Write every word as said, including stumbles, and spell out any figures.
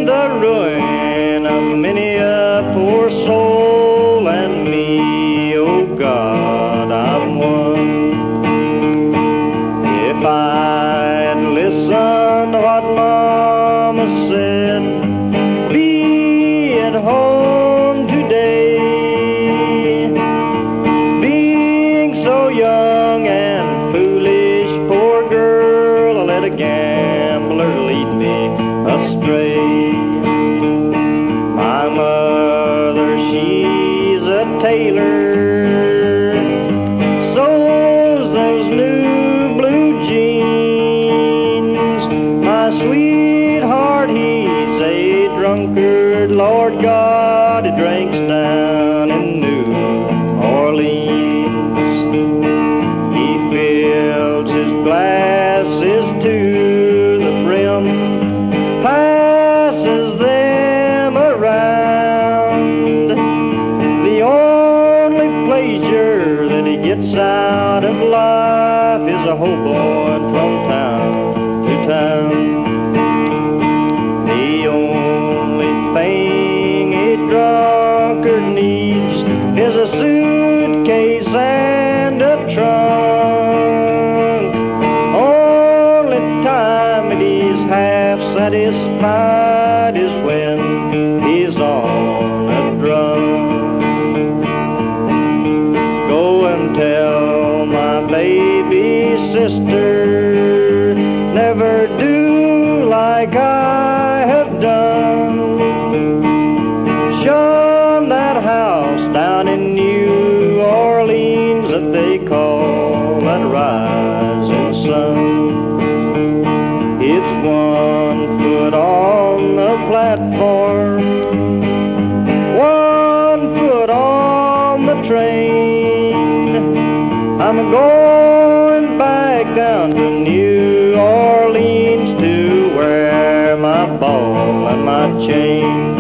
the ruin of many a poor soul, and me, oh God, I'm one. If I'd listened to what Mama said, be at home today, being so young and foolish, poor girl, I let a gambler lead me astray. My mother, she's a tailor, sews those new blue jeans. My sweetheart, he's a drunkard, Lord God, he drinks down in New Orleans. He fills his glasses to the brim, passes them around. The only pleasure that he gets out of life is a hoboing from town to town. The only thing a drunkard needs is a suitcase and a trunk. Only time that he's half satisfied is when he's on a drunk. Go and tell my baby sister, never do like I have done. Shun that house down in New Orleans that they call that rising sun. It's one foot on the platform, one foot on the train. I'm going back down to New Orleans to wear my ball and my chain.